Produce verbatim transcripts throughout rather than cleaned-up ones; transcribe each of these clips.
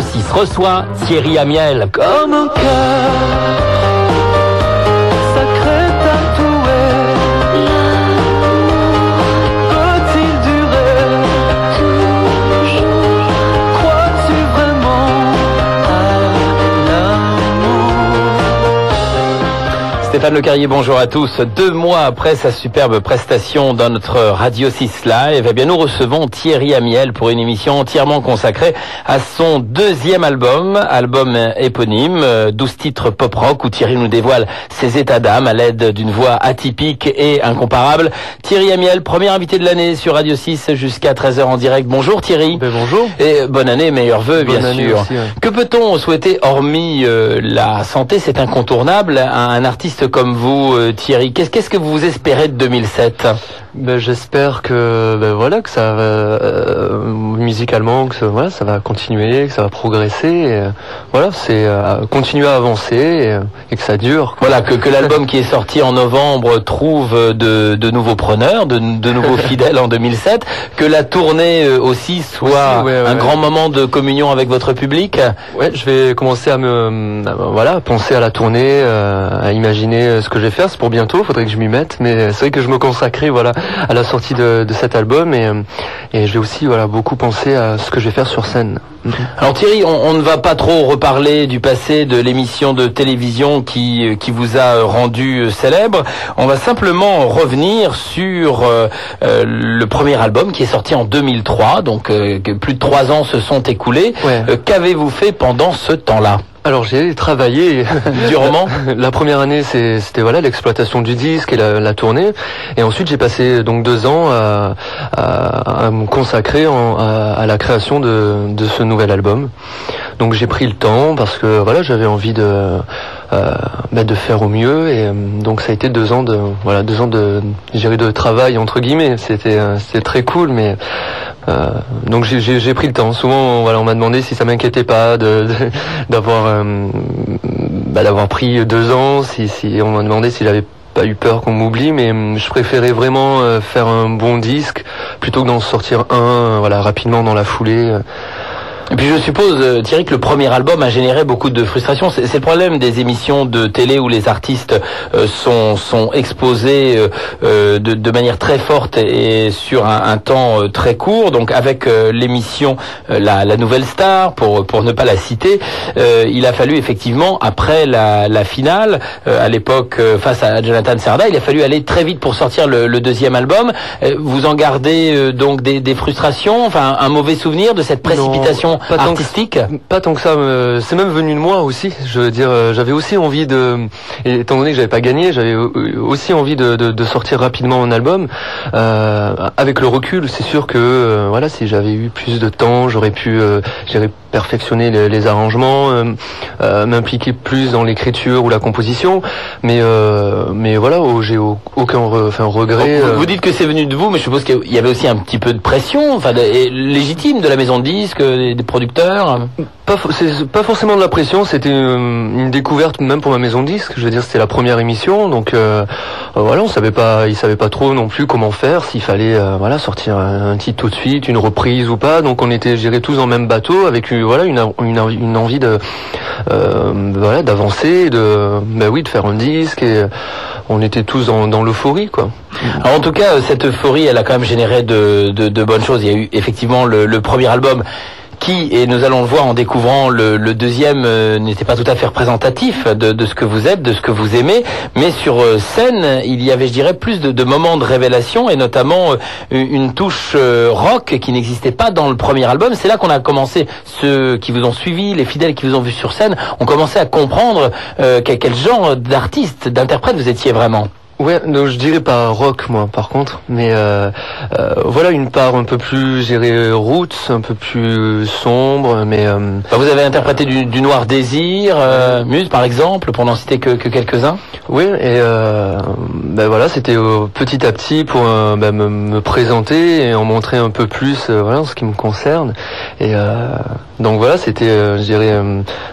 six reçoit Thierry Amiel. Comme un cœur sacré tatoué, peut-il durer toujours? Crois-tu vraiment à l'amour? Stéphane Le Carrier, bonjour à tous. Deux mois après sa superbe prestation dans notre Radio six Live, eh bien nous recevons Thierry Amiel pour une émission entièrement consacrée à son deuxième album, album éponyme, douze titres pop-rock où Thierry nous dévoile ses états d'âme à l'aide d'une voix atypique et incomparable. Thierry Amiel, premier invité de l'année sur Radio six jusqu'à treize heures en direct. Bonjour Thierry. Ben bonjour. Et bonne année, meilleurs vœux bien bonne sûr. Aussi, ouais. Que peut-on souhaiter hormis euh, la santé, c'est incontournable, à un artiste comme vous euh, Thierry? Qu'est-ce qu'est-ce que vous espérez de deux mille sept? Ben j'espère que ben voilà que ça va euh, musicalement que ça, voilà ça va continuer, que ça va progresser. Et, euh, voilà, c'est euh, continuer à avancer et, et que ça dure. Quoi. Voilà, que, que l'album qui est sorti en novembre trouve de, de nouveaux preneurs, de, de nouveaux fidèles en deux mille sept, que la tournée euh, aussi soit aussi, ouais, ouais, un ouais. grand moment de communion avec votre public. Ouais, je vais commencer à me à, voilà à penser à la tournée, euh, à imaginer ce que je vais faire. C'est pour bientôt, faudrait que je m'y mette. Mais c'est vrai que je me consacrais voilà à la sortie de, de cet album et, et je vais aussi voilà beaucoup penser à ce que je vais faire sur scène. Alors Thierry, on, on ne va pas trop reparler du passé de l'émission de télévision qui qui vous a rendu célèbre. On va simplement revenir sur euh, euh, le premier album qui est sorti en deux mille trois, donc euh, que plus de trois ans se sont écoulés. Ouais. Euh, qu'avez-vous fait pendant ce temps-là? Alors j'ai travaillé durement. La, la première année, c'est, c'était voilà l'exploitation du disque et la, la tournée, et ensuite j'ai passé donc deux ans à, à, à me consacrer en, à, à la création de, de ce nouvel album. Donc j'ai pris le temps parce que voilà j'avais envie de euh, bah, de faire au mieux, et euh, donc ça a été deux ans de voilà deux ans de je dirais de travail entre guillemets. C'était euh, c'était très cool, mais euh, donc j'ai, j'ai, j'ai pris le temps. Souvent voilà on m'a demandé si ça m'inquiétait pas de, de d'avoir euh, bah, d'avoir pris deux ans, si si on m'a demandé si j'avais pas eu peur qu'on m'oublie, mais je préférais vraiment euh, faire un bon disque plutôt que d'en sortir un euh, voilà rapidement dans la foulée. Euh. Et puis je suppose, euh, Thierry, que le premier album a généré beaucoup de frustration. C'est, c'est le problème des émissions de télé où les artistes euh, sont sont exposés euh, euh, de, de manière très forte et, et sur un, un temps euh, très court. Donc avec euh, l'émission euh, la, la Nouvelle Star, pour pour ne pas la citer, euh, il a fallu effectivement après la, la finale, euh, à l'époque euh, face à Jonathan Serda, il a fallu aller très vite pour sortir le, le deuxième album. Euh, vous en gardez euh, donc des, des frustrations, enfin un mauvais souvenir de cette précipitation? Pas tant artistique que, pas tant que ça, euh, c'est même venu de moi aussi. Je veux dire, euh, j'avais aussi envie de, et étant donné que j'avais pas gagné, j'avais aussi envie de, de, de sortir rapidement un album. Euh, avec le recul, c'est sûr que euh, voilà, si j'avais eu plus de temps, j'aurais pu, euh, j'aurais perfectionner les, les arrangements, euh, euh, m'impliquer plus dans l'écriture ou la composition. Mais euh, mais voilà, oh, j'ai aucun re, enfin regret. Vous, vous dites que c'est venu de vous, mais je suppose qu'il y avait aussi un petit peu de pression, enfin de, et légitime de la maison de disques, des, des producteurs. Pas, c'est pas forcément de la pression, c'était une, une découverte même pour ma maison de disques. Je veux dire, c'était la première émission, donc euh, euh, voilà, on savait pas, ils savaient pas trop non plus comment faire, s'il fallait euh, voilà sortir un, un titre tout de suite, une reprise ou pas. Donc on était, je dirais, tous dans le même bateau avec une, voilà une, une, une envie de euh, voilà d'avancer, de ben oui, de faire un disque, et on était tous dans, dans l'euphorie, quoi. Alors en tout cas, cette euphorie, elle a quand même généré de, de, de bonnes choses. Il y a eu effectivement le, le premier album qui, et nous allons le voir en découvrant le, le deuxième, euh, n'était pas tout à fait représentatif de, de ce que vous êtes, de ce que vous aimez, mais sur euh, scène, il y avait, je dirais, plus de, de moments de révélation, et notamment euh, une touche euh, rock qui n'existait pas dans le premier album. C'est là qu'on a commencé, ceux qui vous ont suivi, les fidèles qui vous ont vu sur scène, ont commencé à comprendre euh, quel, quel genre d'artiste, d'interprète vous étiez vraiment. Ouais, donc je dirais pas rock moi par contre, mais euh, euh, voilà une part un peu plus, je dirais roots, un peu plus sombre, mais euh, vous avez interprété du, du Noir Désir, euh, Muse par exemple, pour n'en citer que, que quelques-uns. Oui, et euh, ben voilà, c'était euh, petit à petit pour euh, ben, me, me présenter et en montrer un peu plus, euh, voilà, ce qui me concerne. Et euh, donc voilà, c'était, euh, je dirais, euh,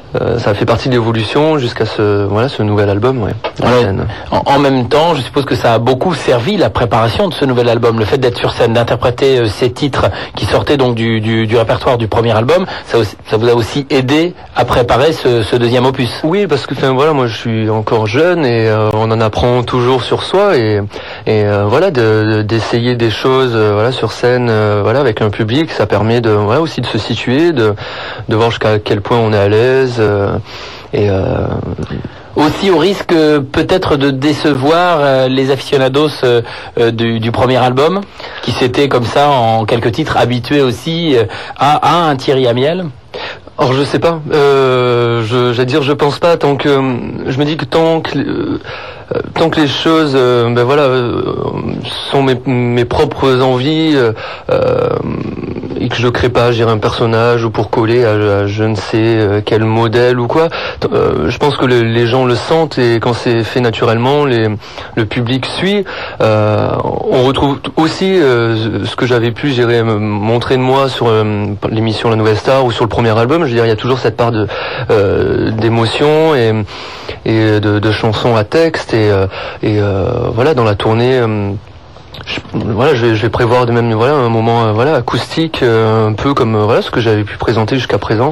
euh, ça a fait partie de l'évolution jusqu'à ce voilà ce nouvel album. Ouais, ouais. En, en même temps, je suppose que ça a beaucoup servi la préparation de ce nouvel album, le fait d'être sur scène, d'interpréter euh, ces titres qui sortaient donc du, du, du répertoire du premier album. Ça, aussi, ça vous a aussi aidé à préparer ce, ce deuxième opus. Oui, parce que enfin, voilà, moi je suis encore jeune et euh, on en apprend toujours sur soi et, et euh, voilà de, de, d'essayer des choses euh, voilà sur scène euh, voilà avec un public, ça permet de voilà aussi de se situer, de de voir jusqu'à quel point on est à l'aise euh, et euh, aussi au risque euh, peut-être de décevoir euh, les aficionados euh, euh, du, du premier album qui s'étaient comme ça en quelques titres habitués aussi euh, à, à un Thierry Amiel. Alors je sais pas, euh, je, j'allais dire je pense pas tant que je me dis que tant que euh, tant que les choses euh, ben voilà euh, sont mes, mes propres envies euh, euh, et que je crée pas gérer un personnage ou pour coller à, à je ne sais quel modèle ou quoi, euh, je pense que le, les gens le sentent et quand c'est fait naturellement, les, le public suit. Euh, on retrouve aussi euh, ce que j'avais pu gérer, montrer de moi sur euh, l'émission La Nouvelle Star ou sur le premier album. Je veux dire, il y a toujours cette part de euh, d'émotion et, et de, de chansons à texte et, euh, et euh, voilà dans la tournée. Euh, Je, voilà, je vais, je vais prévoir de même voilà un moment euh, voilà acoustique euh, un peu comme euh, voilà ce que j'avais pu présenter jusqu'à présent.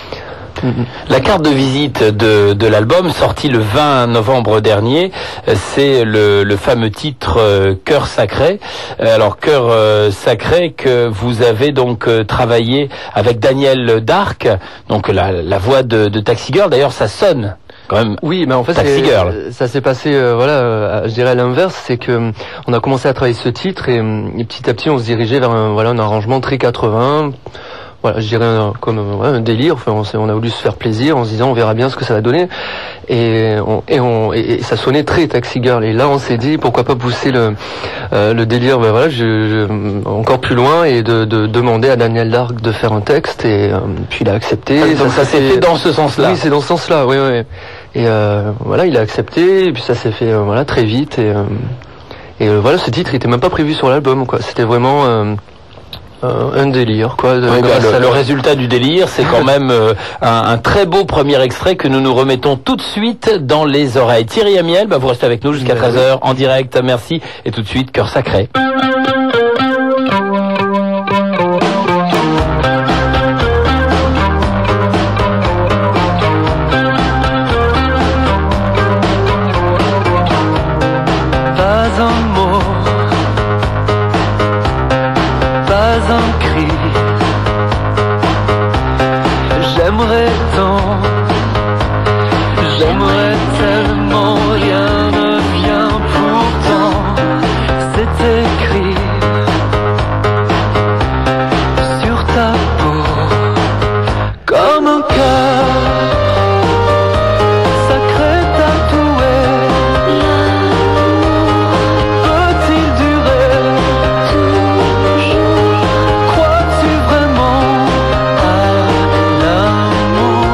La carte de visite de, de l'album, sorti le vingt novembre dernier, c'est le, le fameux titre euh, Cœur sacré. Alors Cœur euh, sacré que vous avez donc euh, travaillé avec Daniel Darc, donc la, la voix de, de Taxi Girl. D'ailleurs, ça sonne quand même. Oui, mais en fait, Taxi Girl. Ça s'est passé, euh, voilà, euh, je dirais à l'inverse, c'est que euh, on a commencé à travailler ce titre et, et petit à petit, on se dirigeait vers un, voilà, un arrangement très quatre-vingts. Voilà, je dirais un, comme ouais, un délire. Enfin, on, on a voulu se faire plaisir en se disant on verra bien ce que ça va donner. Et, on, et, on, et, et ça sonnait très Taxi Girl. Et là, on s'est dit pourquoi pas pousser le, euh, le délire, ben voilà, je, je, encore plus loin et de, de demander à Daniel Darc de faire un texte. Et euh, puis il a accepté. Ah, donc ça, ça s'est fait dans ce sens-là. Oui, c'est dans ce sens-là. Oui, oui. Et euh, voilà, il a accepté. Et puis ça s'est fait euh, voilà très vite. Et, euh, et euh, voilà, ce titre, il était même pas prévu sur l'album, quoi. C'était vraiment euh, un délire, quoi. De, oui, bah, le, le résultat du délire, c'est quand même euh, un, un très beau premier extrait que nous nous remettons tout de suite dans les oreilles. Thierry Amiel, bah, vous restez avec nous jusqu'à treize heures en direct. Merci. Et tout de suite, Cœur sacré. J'aimerais tant, j'aimerais tellement, rien ne vient pourtant, c'est écrit sur ta peau, comme un cœur sacré tatoué. Peut-il durer toujours? Crois-tu vraiment à l'amour?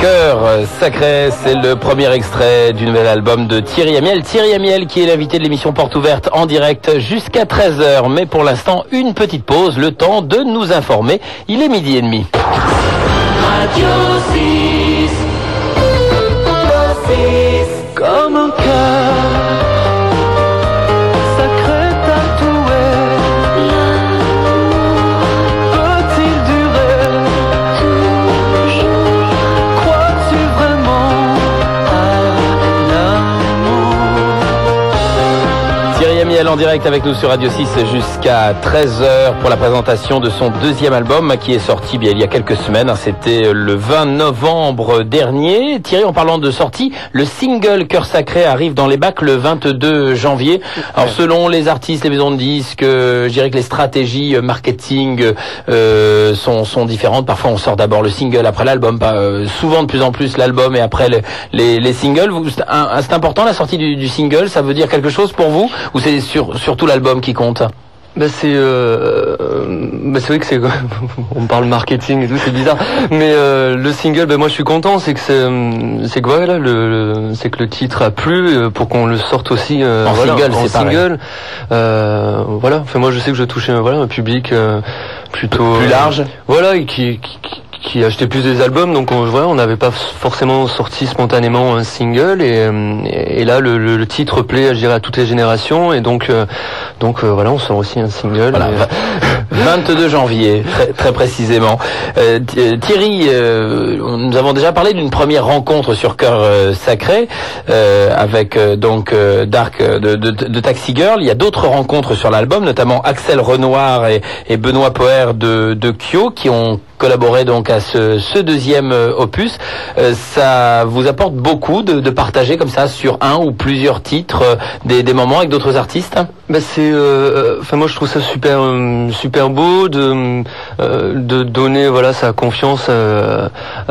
Cœur sacré, c'est le premier extrait du nouvel album de Thierry Amiel. Thierry Amiel qui est l'invité de l'émission Porte Ouverte en direct jusqu'à treize heures. Mais pour l'instant, une petite pause, le temps de nous informer. Il est midi et demi. Radio six, comme un cœur sacré tatoué, peut-il durer toujours? Crois-tu vraiment à l'amour? Thierry Amiel en direct avec nous sur Radio six jusqu'à treize heures pour la présentation de son deuxième album qui est sorti bien il y a quelques semaines. C'était le vingt novembre dernier. Thierry, en parlant de sortie, le single Cœur Sacré arrive dans les bacs le vingt-deux janvier. Alors selon les artistes, les maisons de disques, euh, je dirais que les stratégies marketing euh, sont, sont différentes. Parfois on sort d'abord le single après l'album, pas, euh, souvent de plus en plus l'album et après les, les, les singles. Vous, c'est, un, c'est important la sortie du, du single, ça veut dire quelque chose pour vous ou c'est sur, surtout l'album qui compte? Bah c'est euh, bah c'est vrai que c'est on parle marketing et tout, c'est bizarre, mais euh, le single, bah moi je suis content, c'est que c'est c'est que voilà le, le c'est que le titre a plu pour qu'on le sorte aussi euh, en voilà, single, en c'est single euh, voilà, enfin moi je sais que je touchais voilà un public euh, plutôt plus large euh, voilà et qui, qui, qui qui achetait plus des albums, donc on voilà, on n'avait pas forcément sorti spontanément un single et, et là le, le, le titre plaît, je dirais, à toutes les générations et donc euh, donc euh, voilà, on sort aussi un single. Voilà, et... vingt-deux janvier, très, très précisément. Euh, Thierry, euh, nous avons déjà parlé d'une première rencontre sur Cœur euh, Sacré euh, avec euh, donc euh, Dark de, de, de Taxi Girl. Il y a d'autres rencontres sur l'album, notamment Axel Renoir et, et Benoît Poher de, de Kyo qui ont collaboré donc à ce, ce deuxième opus. Euh, ça vous apporte beaucoup de, de partager comme ça sur un ou plusieurs titres euh, des, des moments avec d'autres artistes? Bah c'est, euh, enfin moi je trouve ça super euh, super beau de euh, de donner voilà sa confiance euh,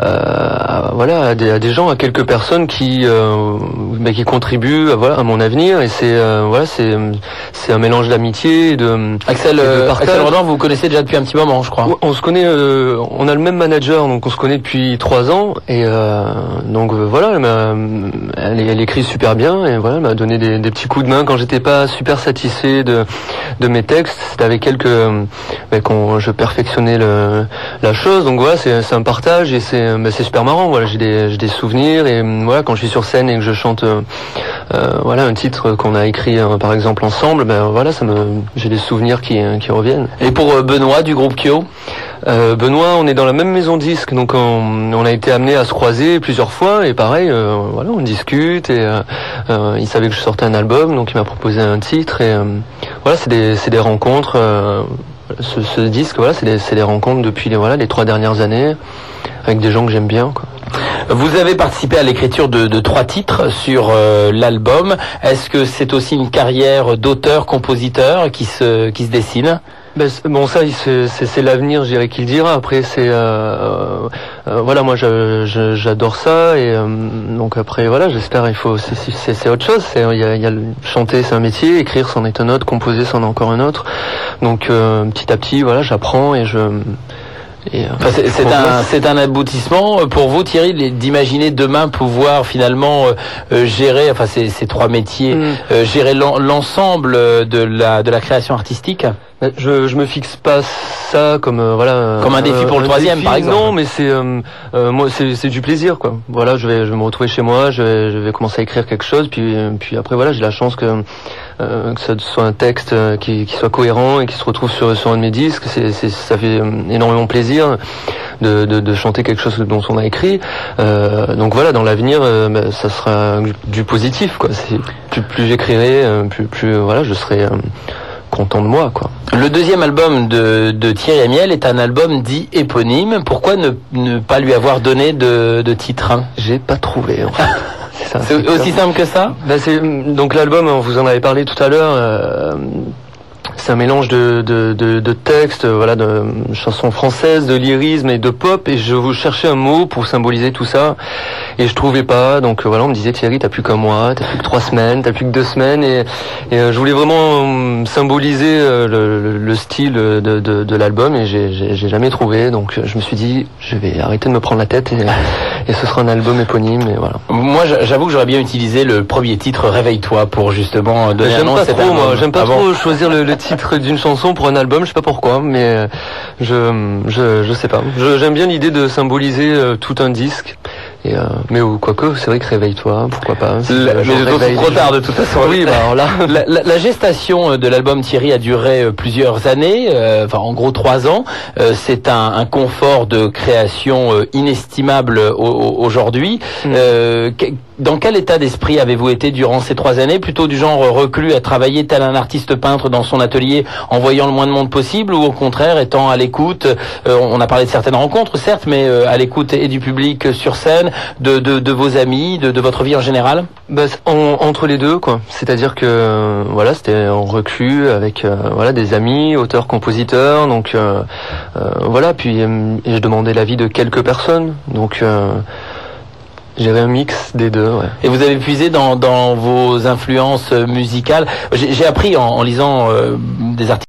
à, voilà à des, à des gens, à quelques personnes qui euh, bah, qui contribuent à, voilà à mon avenir et c'est euh, voilà c'est c'est un mélange d'amitié et de Axel et de euh, partage. Axel Renoir, vous vous connaissez déjà depuis un petit moment, je crois. On se connaît, euh, on a le même manager, donc on se connaît depuis trois ans et euh, donc euh, voilà, elle, m'a, elle, elle écrit super bien et voilà, elle m'a donné des, des petits coups de main quand j'étais pas super satisfait de de mes textes. C'était avec elle que bah, qu'on je perfectionnais le, la chose. Donc voilà, c'est, c'est un partage et c'est bah, c'est super marrant. Voilà, j'ai des j'ai des souvenirs et voilà quand je suis sur scène et que je chante euh, euh, voilà un titre qu'on a écrit euh, par exemple ensemble, ben voilà, ça me j'ai des souvenirs qui qui reviennent. Et pour euh, Benoît du groupe Kyo? Euh, Benoît, on est dans la même maison de disque, donc on, on a été amené à se croiser plusieurs fois et pareil, euh, voilà, on discute et euh, euh, il savait que je sortais un album, donc il m'a proposé un titre et euh, voilà, c'est des c'est des rencontres. Euh, ce, ce disque, voilà, c'est des c'est des rencontres depuis les voilà les trois dernières années avec des gens que j'aime bien, quoi. Vous avez participé à l'écriture de, de trois titres sur euh, l'album. Est-ce que c'est aussi une carrière d'auteur-compositeur qui se qui se dessine? Ben, bon, ça, c'est, c'est, c'est l'avenir, je dirais, qu'il dira. Après, c'est euh, euh, voilà, moi, je, je, j'adore ça et euh, donc après, voilà, j'espère. Il faut, c'est, c'est, c'est autre chose. C'est, il y a, il y a le, chanter, c'est un métier, écrire, c'en est un autre, composer, c'en est encore un autre. Donc, euh, petit à petit, voilà, j'apprends et je. Et, euh, enfin, c'est, c'est un c'est un aboutissement pour vous, Thierry, d'imaginer demain pouvoir finalement euh, gérer, enfin ces ces trois métiers, mm. euh, gérer l'en, l'ensemble de la de la création artistique. Je je me fixe pas ça comme euh, voilà comme un défi pour euh, le troisième défi, par exemple. Non, mais c'est euh, euh, moi c'est c'est du plaisir, quoi. Voilà, je vais je vais me retrouver chez moi, je vais je vais commencer à écrire quelque chose, puis puis après voilà, j'ai la chance que euh, que ça soit un texte qui qui soit cohérent et qui se retrouve sur sur un de mes disques. C'est c'est ça fait énormément plaisir de de, de chanter quelque chose dont on a écrit. Euh, donc voilà, dans l'avenir, euh, bah, ça sera du, du positif, quoi. C'est plus plus j'écrirai, plus plus voilà, je serai euh, content de moi, quoi. Le deuxième album de, de Thierry Amiel est un album dit éponyme. Pourquoi ne, ne pas lui avoir donné de, de titre, hein? J'ai pas trouvé, en fait. C'est, ça, c'est aussi simple que ça? Ben c'est, donc l'album, on vous en avait parlé tout à l'heure, euh, c'est un mélange de, de, de, de textes, voilà, de chansons françaises, de lyrisme et de pop, et je vous cherchais un mot pour symboliser tout ça, et je trouvais pas, donc voilà, on me disait Thierry, t'as plus qu'un mois, t'as plus que trois semaines, t'as plus que deux semaines, et, et euh, je voulais vraiment symboliser euh, le, le style de, de, de l'album, et j'ai, j'ai, j'ai jamais trouvé, donc je me suis dit, je vais arrêter de me prendre la tête, et, et ce sera un album éponyme, et voilà. Moi, j'avoue que j'aurais bien utilisé le premier titre Réveille-toi pour justement donner un J'aime nom à pas cet trop, album. moi, j'aime pas Ah bon trop choisir le, le titre d'une chanson pour un album, je sais pas pourquoi, mais je je je sais pas. Je, j'aime bien l'idée de symboliser euh, tout un disque. Et euh, mais ou quoique, c'est vrai que Réveille-toi, pourquoi pas. Si La, mais je c'est trop tard de toute façon. Oui, bah alors là. La, la, la gestation de l'album Thierry a duré plusieurs années, euh, enfin en gros trois ans. Euh, c'est un, un confort de création euh, inestimable au, au, aujourd'hui. Mmh. Euh, que, dans quel état d'esprit avez-vous été durant ces trois années? Plutôt du genre reclus à travailler tel un artiste peintre dans son atelier en voyant le moins de monde possible, ou au contraire étant à l'écoute, euh, on a parlé de certaines rencontres certes, mais euh, à l'écoute et du public sur scène, de, de, de vos amis, de, de votre vie en général? Bah, en, entre les deux, quoi. C'est-à-dire que euh, voilà, c'était en reclus avec euh, voilà des amis, auteurs, compositeurs, donc euh, euh, voilà. Puis euh, et je demandais l'avis de quelques personnes, donc euh, j'avais un mix des deux. Ouais. Et vous avez puisé dans, dans vos influences musicales. J'ai, j'ai appris en, en lisant euh, des articles.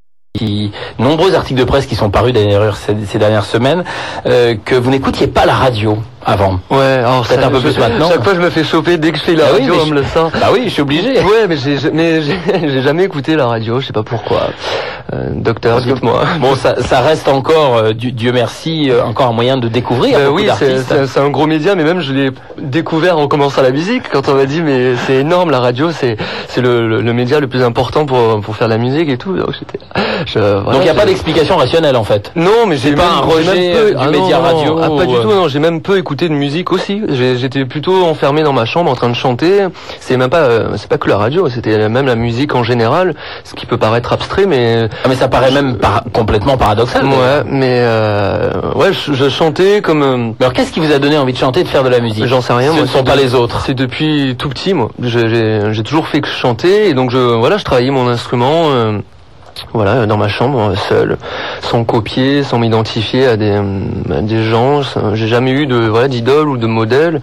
Qui, nombreux articles de presse qui sont parus d'ailleurs ces, ces dernières semaines, euh, que vous n'écoutiez pas la radio avant. Ouais, alors peut-être un peu plus maintenant. Chaque fois je me fais choper dès que je fais la bah radio, oui, on me le sent. Bah oui, je suis obligé. Ouais, mais j'ai mais j'ai, j'ai jamais écouté la radio, je sais pas pourquoi. Euh, docteur, dites-moi. Bon, ça, ça reste encore, euh, Dieu merci, euh, encore un moyen de découvrir. Bah oui, c'est, c'est, c'est un gros média, mais même je l'ai découvert en commençant la musique. Quand on m'a dit mais c'est énorme la radio, c'est c'est le, le, le média le plus important pour pour faire la musique et tout. Donc j'étais. Je, voilà, Donc il n'y a pas d'explication rationnelle en fait. Non, mais j'ai c'est même, pas un rejet peu, du ah média non, radio. Non, ah, pas ou... du tout. Non, j'ai même peu écouté de musique aussi. J'ai, j'étais plutôt enfermé dans ma chambre en train de chanter. C'est même pas, euh, c'est pas que la radio, c'était même la musique en général, ce qui peut paraître abstrait, mais. Ah mais ça paraît même par... complètement paradoxal. Ouais, d'ailleurs. mais euh, ouais, je, je chantais comme. Euh... Mais alors qu'est-ce qui vous a donné envie de chanter, de faire de la musique? J'en sais rien. Ce moi, ne sont pas de... les autres. C'est depuis tout petit, moi. J'ai, j'ai, j'ai toujours fait que chanter, et donc je, voilà, je travaillais mon instrument. Euh... Voilà, dans ma chambre, seul, sans copier, sans m'identifier à des, à des gens. J'ai jamais eu de voilà d'idole ou de modèle.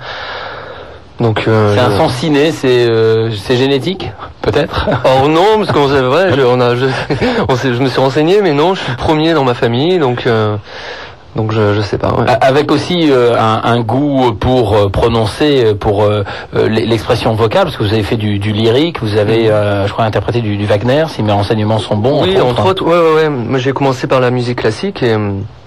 Donc euh, c'est un je... son ciné, c'est euh, c'est génétique, peut-être. Or non, parce qu'on c'est vrai, je, on a, je, on s'est, je me suis renseigné, mais non, je suis le premier dans ma famille, donc. Euh... Donc je je sais pas. Ouais. Avec aussi euh, un, un goût pour euh, prononcer, pour euh, l'expression vocale, parce que vous avez fait du, du lyrique, vous avez, euh, je crois, interprété du, du Wagner, si mes renseignements sont bons. Oui, entre, entre autres. Ouais, ouais, ouais. Moi, j'ai commencé par la musique classique et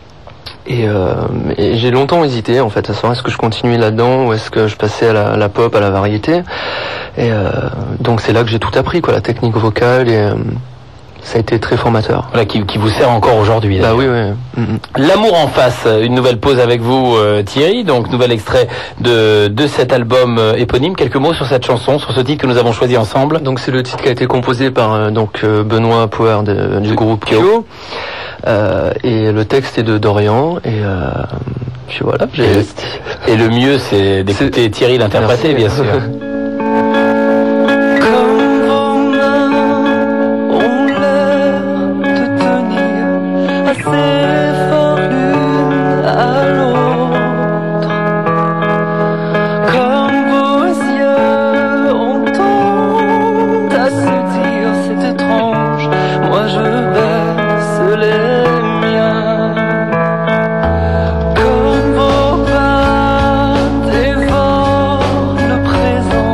et, euh, et j'ai longtemps hésité en fait à savoir est-ce que je continuais là-dedans ou est-ce que je passais à la, à la pop, à la variété. Et euh, donc c'est là que j'ai tout appris, quoi, la technique vocale et euh, ça a été très formateur. Voilà, qui, qui vous sert encore aujourd'hui. Bah oui, oui. Mm-hmm. L'amour en face, une nouvelle pause avec vous, euh, Thierry. Donc, nouvel extrait de de cet album euh, éponyme. Quelques mots sur cette chanson, sur ce titre que nous avons choisi ensemble. Donc, c'est le titre qui a été composé par euh, donc euh, Benoît Power de, du de groupe Kyo. Euh, et le texte est de Dorian. Et euh, puis voilà. J'ai... Et, et le mieux, c'est d'écouter c'est... Thierry l'interpréter, bien sûr. Comme vos pas dévorent le présent.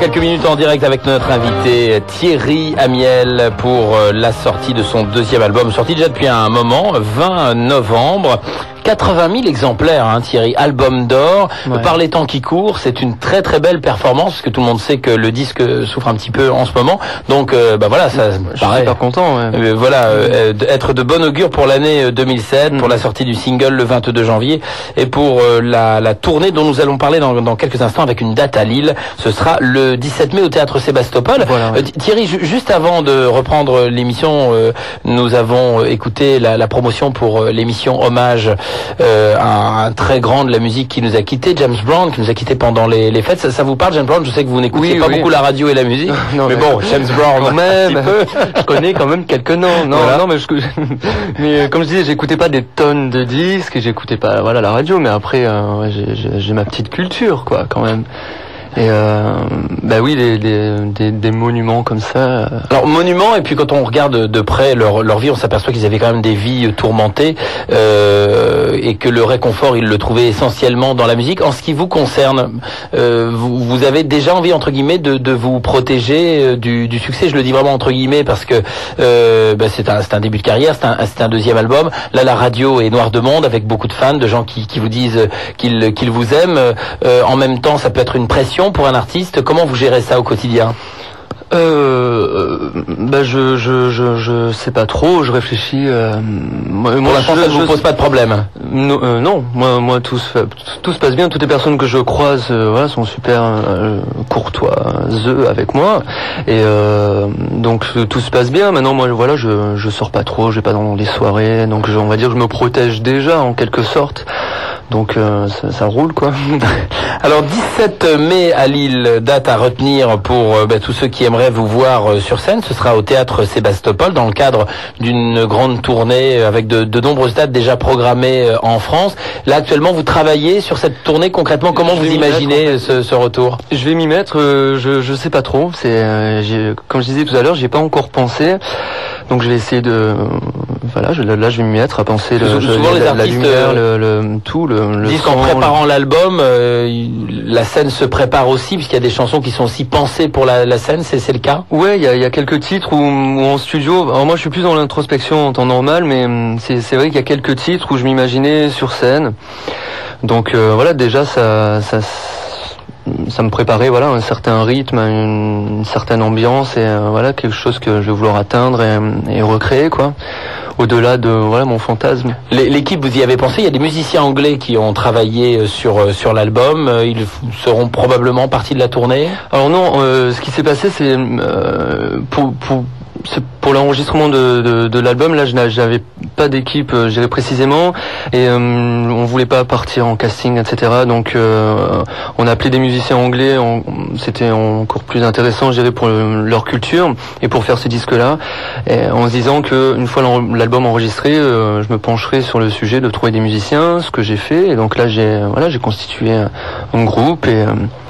quelques minutes en direct avec notre invité Thierry Amiel pour la sortie de son deuxième album, sorti déjà depuis un moment, vingt novembre. quatre-vingt mille exemplaires, hein, Thierry, album d'or. Ouais. Par les temps qui courent, c'est une très très belle performance, parce que tout le monde sait que le disque souffre un petit peu en ce moment. Donc, euh, bah voilà, ça. Je suis super content. Ouais. Euh, voilà, euh, être de bon augure pour l'année deux mille sept, mmh. pour la sortie du single le vingt-deux janvier, et pour euh, la, la tournée dont nous allons parler dans, dans quelques instants avec une date à Lille. Ce sera le dix-sept mai au théâtre Sébastopol. Voilà, ouais. euh, Thierry, ju juste avant de reprendre l'émission, euh, nous avons écouté la, la promotion pour euh, l'émission Hommage. Euh, un, un très grand de la musique qui nous a quitté, James Brown, qui nous a quitté pendant les, les fêtes. Ça, ça vous parle, James Brown? Je sais que vous n'écoutez oui, pas oui. beaucoup la radio et la musique, non, mais, mais bon, James Brown, quand même, un petit peu. Je connais quand même quelques noms. Non, voilà. non, mais, je, mais comme je disais, j'écoutais pas des tonnes de disques, et j'écoutais pas, voilà, la radio, mais après, euh, j'ai ma petite culture, quoi, quand même. Et euh, bah oui, les, les, des, des monuments comme ça. Euh... Alors monuments, et puis quand on regarde de près leur, leur vie, on s'aperçoit qu'ils avaient quand même des vies tourmentées, euh, et que le réconfort, ils le trouvaient essentiellement dans la musique. En ce qui vous concerne, euh, vous, vous avez déjà envie, entre guillemets, de, de vous protéger du, du succès. Je le dis vraiment entre guillemets parce que euh, bah c'est un, c'est un début de carrière, c'est un, c'est un deuxième album. Là, la radio est noire de monde, avec beaucoup de fans, de gens qui, qui vous disent qu'ils qu'ils vous aiment. Euh, en même temps, ça peut être une pression pour un artiste. Comment vous gérez ça au quotidien? Euh, bah je je je je sais pas trop. Je réfléchis. Euh, moi, pour l'instant, ça ne vous pose pas de problème? Non, euh, non. Moi, moi, tout se tout se passe bien. Toutes les personnes que je croise, euh, voilà, sont super euh, courtoiseux avec moi, et euh, donc tout se passe bien. Maintenant, moi, voilà, je je sors pas trop. Je vais pas dans les soirées, donc je, on va dire, je me protège déjà en quelque sorte. Donc euh, ça, ça roule, quoi. Alors dix-sept mai à Lille, date à retenir pour euh, bah, tous ceux qui aimeraient vous voir euh, sur scène. Ce sera au théâtre Sébastopol dans le cadre d'une grande tournée avec de, de nombreuses dates déjà programmées euh, en France. Là actuellement, vous travaillez sur cette tournée concrètement. Comment vous imaginez mettre, en fait, ce, ce retour? Je vais m'y mettre. Euh, je je sais pas trop. C'est euh, comme je disais tout à l'heure, j'ai pas encore pensé. Donc je vais essayer de voilà, je, là je vais m'y mettre à penser le, souvent le, les la, artistes la lumière, le, le tout le, le disent qu'en préparant l'album, euh, la scène se prépare aussi, puisqu'il y a des chansons qui sont aussi pensées pour la, la scène. C'est c'est le cas? Ouais, il y a, y a quelques titres où, où en studio. Alors moi je suis plus dans l'introspection en temps normal, mais c'est c'est vrai qu'il y a quelques titres où je m'imaginais sur scène. Donc euh, voilà, déjà ça ça ça me préparait, voilà, un certain rythme, une, une certaine ambiance, et euh, voilà, quelque chose que je vais vouloir atteindre et, et recréer, quoi, au-delà de voilà mon fantasme. L'équipe, vous y avez pensé? Il y a des musiciens anglais qui ont travaillé sur sur l'album. Ils seront probablement partie de la tournée? Alors non, euh, ce qui s'est passé, c'est euh, pour pour pour l'enregistrement de, de, de l'album, là, je n'avais pas d'équipe, je dirais précisément, et euh, on voulait pas partir en casting, et cetera. Donc, euh, on a appelé des musiciens anglais. C'était encore plus intéressant, je dirais, pour le, leur culture et pour faire ce disque-là, et en se disant que une fois l'album enregistré, euh, je me pencherais sur le sujet de trouver des musiciens, ce que j'ai fait. Et donc là, j'ai voilà, j'ai constitué un groupe et euh,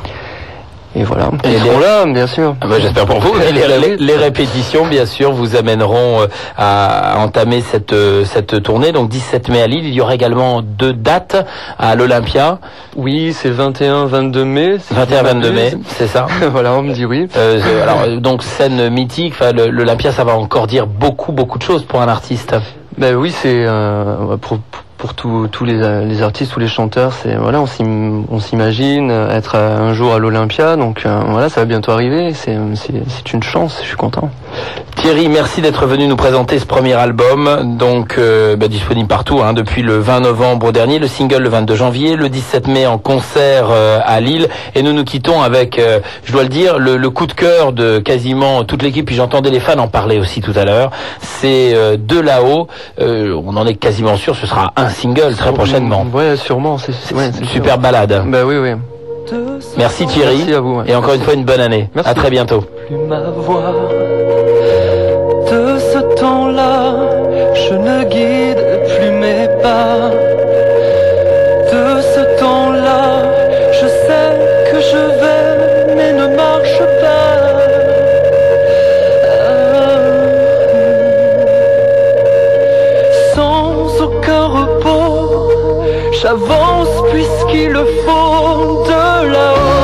Et voilà. Et ils les... sont là, bien sûr. Ah bah, j'espère pour vous. les, les, les répétitions, bien sûr, vous amèneront à entamer cette cette tournée. Donc dix-sept mai à Lille. Il y aura également deux dates à l'Olympia. Oui, c'est vingt et un vingt-deux mai. vingt et un vingt-deux mai, c'est ça. Voilà, on me dit oui. Euh, alors donc scène mythique. Enfin, l'Olympia, ça va encore dire beaucoup beaucoup de choses pour un artiste. Ben oui, c'est euh, pour, pour pour tous tous les, les artistes, tous les chanteurs, c'est voilà, on s'imagine être un jour à l'Olympia, donc euh, voilà, ça va bientôt arriver. C'est c'est une chance, je suis content. Thierry, merci d'être venu nous présenter ce premier album, donc euh, bah, disponible partout hein, depuis le vingt novembre dernier, le single le vingt-deux janvier, le dix-sept mai en concert euh, à Lille, et nous nous quittons avec, euh, je dois le dire, le, le coup de cœur de quasiment toute l'équipe, puis j'entendais les fans en parler aussi tout à l'heure, c'est euh, De là-haut, euh, on en est quasiment sûr, ce sera un single très prochainement. Ouais, sûrement, c'est ouais, une super balade. Bah oui, oui. Merci Thierry, merci à vous, ouais. Et encore merci. Une fois une bonne année. Merci. À très bientôt. Plus ma voix. De ce temps-là, je ne guide plus mes pas. De ce temps-là, je sais que je vais, mais ne marche pas. Sans aucun repos, j'avance puisqu'il le faut. De là-haut